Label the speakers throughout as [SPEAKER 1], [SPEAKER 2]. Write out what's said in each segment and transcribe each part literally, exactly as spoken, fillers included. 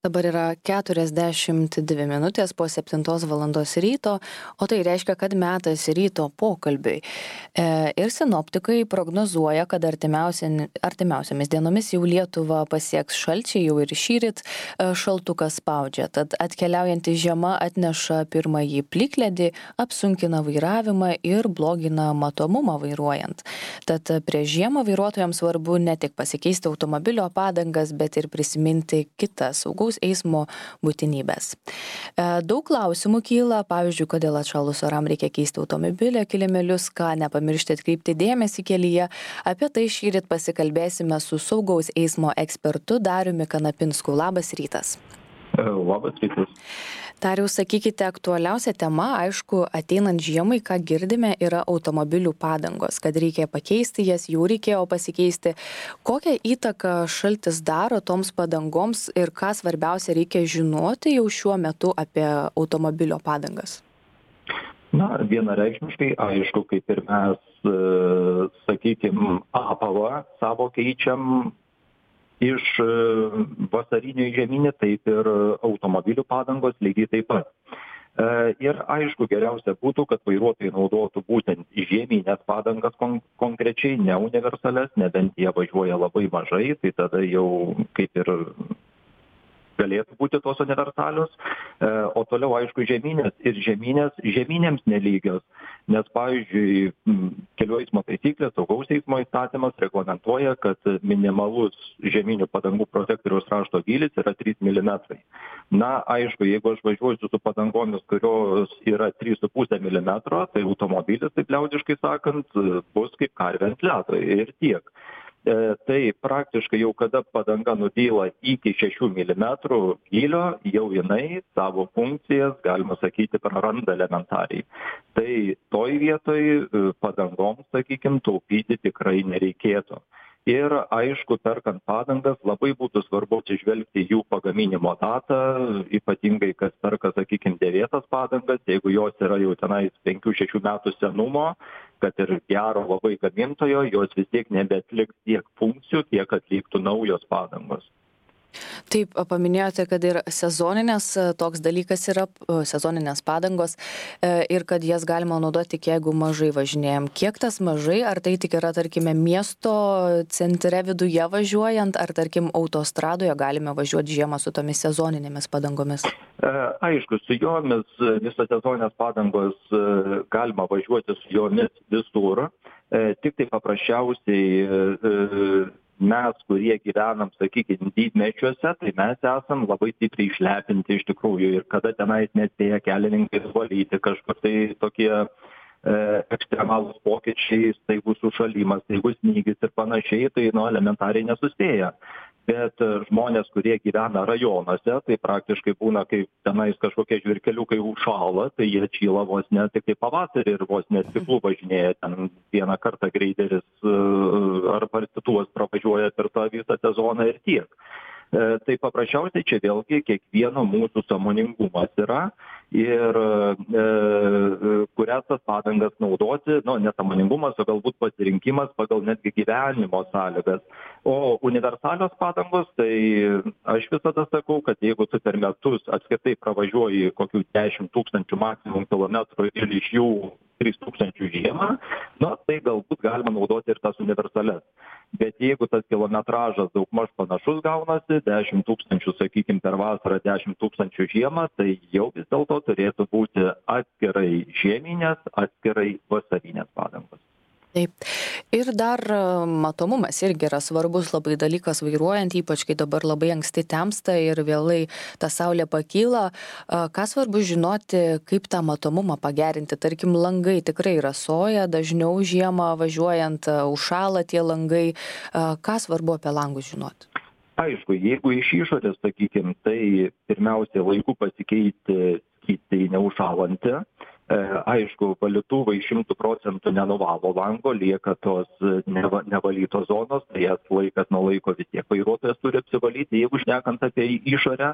[SPEAKER 1] Dabar yra keturiasdešimt dvi minutės po septintos valandos ryto, o tai reiškia, kad metas ryto pokalbiui. E, ir sinoptikai prognozuoja, kad artimiausiamis dienomis jau Lietuvą pasieks šalčiai, jau ir šįryt šaltukas spaudžia. Tad atkeliaujanti žiema atneša pirmąjį plikledį, apsunkina vairavimą ir blogina matomumą vairuojant. Tad prieš žiemą vairuotojams svarbu ne tik pasikeisti automobilio padangas, bet ir prisiminti kitas saugaus eismo būtinybės. Daug klausimų kyla, pavyzdžiui, kodėl atšalus oram reikia keisti automobilio kilimėlius, ką nepamiršti atkreipti dėmesį kelyje. Apie tai šįryt pasikalbėsime su saugaus eismo ekspertu Dariumi Kanapinsku. Labas rytas.
[SPEAKER 2] Labas rytas.
[SPEAKER 1] Dariau, sakykite, aktualiausia tema, aišku, ateinant žiemai, ką girdime, yra automobilių padangos, kad reikia pakeisti jas, jų reikėjo pasikeisti. Kokią įtaką šaltis daro toms padangoms ir ką svarbiausia reikia žinoti jau šiuo metu apie automobilio padangas?
[SPEAKER 2] Na, vienareikšmiškai, aišku, kaip ir mes, sakykime, apavą savo keičiam iš vasarinio į žieminį, taip ir automobilių padangos lygiai taip pat. Ir aišku, geriausia būtų, kad vairuotojai naudotų būtent žieminės padangas kon- konkrečiai, ne universales, nebent jie važiuoja labai mažai, tai tada jau kaip ir galėtų būti tos universalios, o toliau, aišku, žieminės ir žieminės, žieminėms nelygios, nes, pavyzdžiui, kelių eismo taisyklės, saugaus eismo įstatymas reglamentuoja, kad minimalus žieminių padangų protektoriaus rašto gylis yra trys milimetrai. Na, aišku, jeigu aš važiuosiu su padangomis, kurios yra trys su puse milimetro, tai automobilis, taip liaudiškai sakant, bus kaip karvė ant ledo ir tiek. E, tai praktiškai jau kada padanga nudyla iki šešių milimetrų gylio, jau jinai savo funkcijas, galima sakyti, praranda elementariai. Tai toj vietoj padangoms, sakykime, taupyti tikrai nereikėtų. Ir aišku, perkant padangas labai būtų svarbu atsižvelgti jų pagaminimo datą, ypatingai, kas perka, sakykime, dėvėtas padangas, jeigu jos yra jau tenais penkių šešių metų senumo, kad ir gero labai gamintojo, jos vis tiek nebeatliks tiek funkcijų, kiek atliktų naujos padangos.
[SPEAKER 1] Taip, paminėjote, kad ir sezoninės toks dalykas yra, sezoninės padangos ir kad jas galima naudoti tik jeigu mažai važinėjom. Kiek tas mažai, ar tai tik yra, tarkime, miesto centre viduje važiuojant, ar, tarkim, autostradoje galime važiuoti žiemą su tomis sezoninėmis padangomis?
[SPEAKER 2] Aišku, su jomis visos sezoninės padangos galima važiuoti su jomis visur, tik tai paprasčiausiai mes, kurie gyvenam, sakykime, didmečiuose, tai mes esam labai stipriai išlepinti iš tikrųjų ir kada tenais nespėja kelininkai valyti kažkur tai tokie e, ekstremalūs pokyčiai, staigus užšalimas, staigus snygis ir panašiai, tai nu, elementariai nesuspėja. Bet žmonės, kurie gyvena rajonuose, tai praktiškai būna, kaip tenais kažkokie žvirkeliukai užšąla, tai jie čyla vos ne tik tai pavasarį ir vos ne stiklų važinėja. Ten vieną kartą greideris ar barstytuvas pravažiuoja per tą visą sezoną ir tiek. Tai paprasčiausiai čia vėlgi kiekvieno mūsų sąmoningumas yra ir e, kurias tas padangas naudoti, nu, ne sąmoningumas, o galbūt pasirinkimas pagal netgi gyvenimo sąlygas. O universalios padangos, tai aš visada sakau, kad jeigu tu per metus apskritai pravažiuoji kokių dešimt tūkstančių maksimum kilometrų ir iš jų trys tūkstančiai žiemą, nu, tai galbūt galima naudoti ir tas universales. Bet jeigu tas kilometražas daugmaž panašus gaunasi, dešimt tūkstančių, sakykime, per vasarą, dešimt tūkstančių žiemą, tai jau vis dėlto turėtų būti atskirai žieminės, atskirai vasarinės padangos.
[SPEAKER 1] Taip. Ir dar matomumas irgi yra svarbus labai dalykas vairuojant, ypač kai dabar labai anksti temsta ir vėlai ta saulė pakyla. Ką svarbu žinoti, kaip tą matomumą pagerinti? Tarkim, langai tikrai rasoja, dažniau žiemą važiuojant užšąla tie langai. Ką svarbu apie langus žinoti?
[SPEAKER 2] Aišku, jeigu iš išorės, sakykime, tai pirmiausia laiku pasikeisti skystį neužšąlantį. Aišku, valytuvai šimtų procentų nenuvalo lango, lieka tos neva, nevalytos zonos, tai jas laikas nuo laiko vis tiek vairuotojas turi apsivalyti. Jeigu šnekant apie išorę,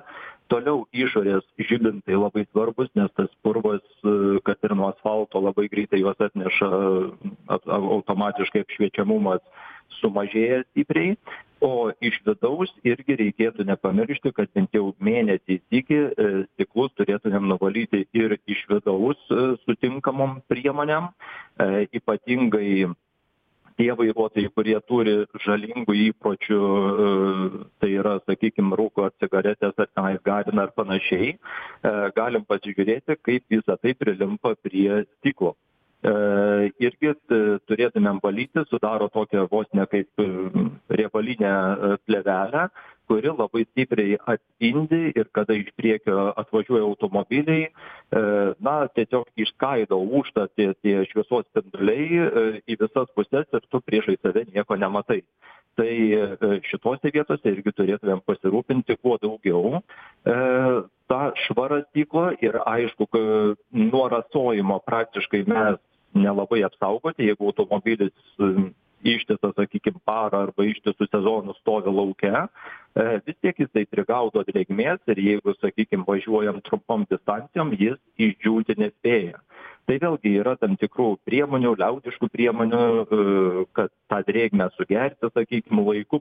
[SPEAKER 2] Toliau išorės žibintai labai svarbus, nes tas purvas, kad ir nuo asfalto labai greitai juos atneša, automatiškai apšviečiamumas sumažėja stipriai. O iš vidaus irgi reikėtų nepamiršti, kad bent jau mėnesį iki stiklus turėtumėm nuvalyti ir iš vidaus sutinkamom priemonėm, ypatingai tie vairuotojai, kurie turi žalingų įpročių, tai yra, sakykime, rūko ar cigaretės, ar tenais garina ar panašiai, galim pasižiūrėti, kaip visa tai prilimpa prie stiklo. Irgi turėtumėm valyti, sudaro tokią vos ne kaip riebalinę plėvelę, kuri labai stipriai atspindi ir kada iš priekio atvažiuoja automobiliai, na, tiesiog išskaido, lūžta tie, tie šviesos spinduliai į visas pusės ir tu priešai save nieko nematai. Tai šitose vietose irgi turėtumėm pasirūpinti kuo daugiau tą švarą stiklo ir aišku, nuo rasojimo praktiškai mes nelabai apsaugoti, jeigu automobilis ištisą, sakykime, parą arba ištisų sezonų stovi lauke, vis tiek jisai prigaudo drėgmės ir jeigu, sakykime, važiuojam trumpom distancijom, jis išdžiūti nespėja. Tai vėlgi yra tam tikrų priemonių, liaudiškų priemonių, kad tą drėgmę sugerti, sakykime, laiku,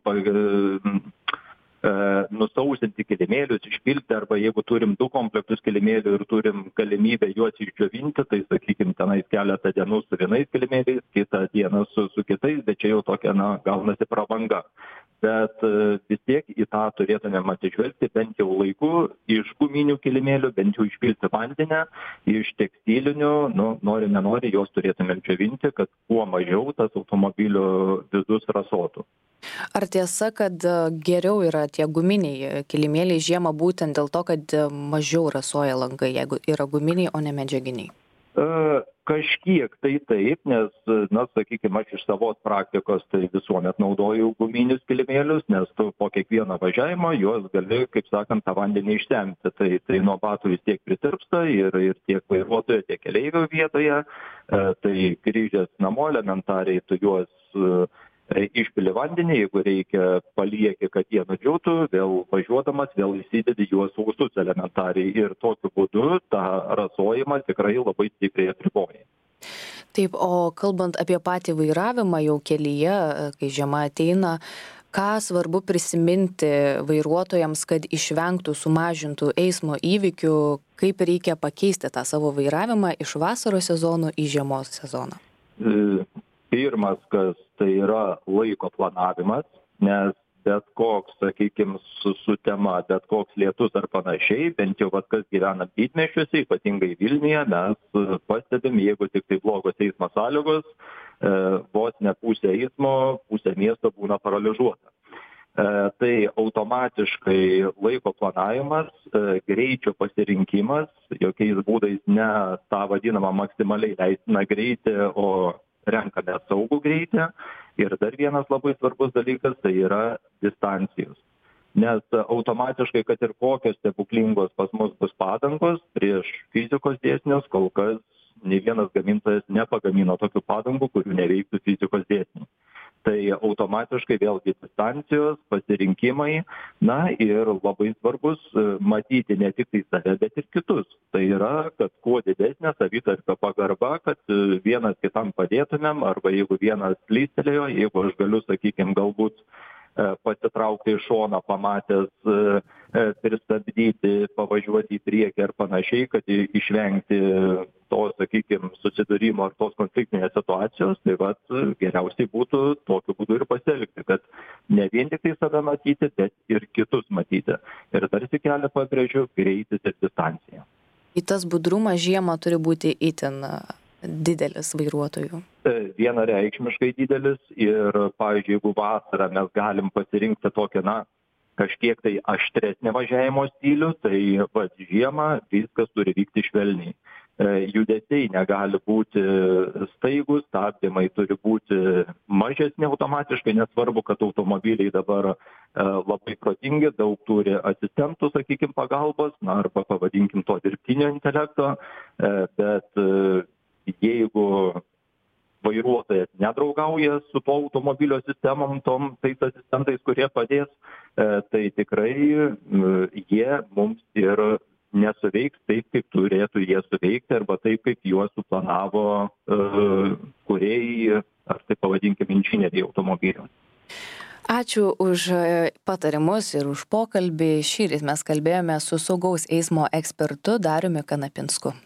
[SPEAKER 2] nusausinti kilimėlius, išpilti, arba jeigu turim du komplektus kilimėlių ir turim galimybę juos išdžiovinti, tai sakykim, tenais keletą dienų su vienais kilimėliais, kitą dieną su, su kitais, bet čia jau tokia, na, gaunasi prabanga. Bet vis tiek į tą turėtumėm atsižvelgti bent jau laiku, iš guminių kilimėlių, bent jau išpilti vandenę, iš tekstilinių, nu, nori, nenori, juos turėtumėm džiovinti, kad kuo mažiau tas automobilio vidus rasotų.
[SPEAKER 1] Ar tiesa, kad geriau yra tie guminiai kilimėliai žiemą būtent dėl to, kad mažiau rasoja langai, jeigu yra guminiai, o ne medžiaginiai?
[SPEAKER 2] E, kažkiek tai taip, nes, na, sakykime, aš iš savos praktikos tai visuomet naudoju guminius kilimėlius, nes tu po kiekvieno važiavimo juos gali, kaip sakant, tą vandenį ištemti. Tai, tai nuo batų vis tiek pritirpsta ir, ir tiek vairuotojo, tiek keleivio vietoje. E, tai grįžęs namo elementariai tu juos e, išpili vandenį, jeigu reikia palieki, kad jie nudžiūtų, vėl važiuodamas, vėl įsidedi juos sausus elementariai ir tokiu būdu tą rasojimą tikrai labai stipriai apriboja.
[SPEAKER 1] Taip, o kalbant apie patį vairavimą jau kelyje, kai žiema ateina, ką svarbu prisiminti vairuotojams, kad išvengtų, sumažintų eismo įvykių, kaip reikia pakeisti tą savo vairavimą iš vasaros sezono į žiemos sezoną?
[SPEAKER 2] Pirmas, kas tai yra laiko planavimas, nes bet koks, sakykime, su, su tema, bet koks lietus ar panašiai, bent jau vat, kas gyvena didmiesčiuose, ypatingai Vilniuje, mes pastebim, jeigu tik tai blogos eismo sąlygos, e, vos ne pusė eismo, pusė miesto būna paralyžiuota. E, tai automatiškai laiko planavimas, e, greičio pasirinkimas, jokiais būdais ne tą vadinamą maksimaliai leistiną greitį, o renkame saugų greitį. Ir dar vienas labai svarbus dalykas, tai yra distancijos. Nes automatiškai, kad ir kokios stebuklingos pas mus bus padangos, prieš fizikos dėsnius kol kas nei vienas gamintojas nepagamino tokių padangų, kurių neveiktų fizikos dėsniai. Tai automatiškai vėlgi distancijos, pasirinkimai, na ir labai svarbus matyti ne tik tai save, bet ir kitus. Tai yra, kad kuo didesnė savitarpio pagarba, kad vienas kitam padėtumėm, arba jeigu vienas slystelėjo, jeigu aš galiu, sakykime, galbūt pasitraukti iš šono, pamatęs, pristabdyti, pavažiuoti į priekį ar panašiai, kad išvengti to, sakykime, susidūrimo ar tos konfliktinės situacijos, tai vat geriausiai būtų tokiu būdu ir pasielgti, kad ne vien tik tai save matyti, bet ir kitus matyti. Ir tarsi kelią pabrėžiu, greitis ir distancija.
[SPEAKER 1] Į tas budrumas žiemą turi būti itin didelis vairuotojų?
[SPEAKER 2] Vienareikšmiškai didelis ir, pavyzdžiui, jeigu vasarą mes galim pasirinkti tokią, na, kažkiek tai aštresnį važiavimo stilių, tai va, žiemą viskas turi vykti švelniai. Judesiai negali būti staigus, stabdymai turi būti mažesni automatiškai, nesvarbu, kad automobiliai dabar labai protingi, daug turi asistentų, sakykime, pagalbos, na, arba pavadinkim to dirbtinio intelekto, bet jeigu vairuotojas nedraugauja su to automobilio sistemom, tom tais asistentais, kurie padės, tai tikrai jie mums ir nesuveiks taip, kaip turėtų jie suveikti, arba taip, kaip juos suplanavo kūrėjai, ar tai pavadinkim inžinieriai automobilio.
[SPEAKER 1] Ačiū už patarimus ir už pokalbį. Šįryt mes kalbėjome su saugaus eismo ekspertu Dariumi Kanapinsku.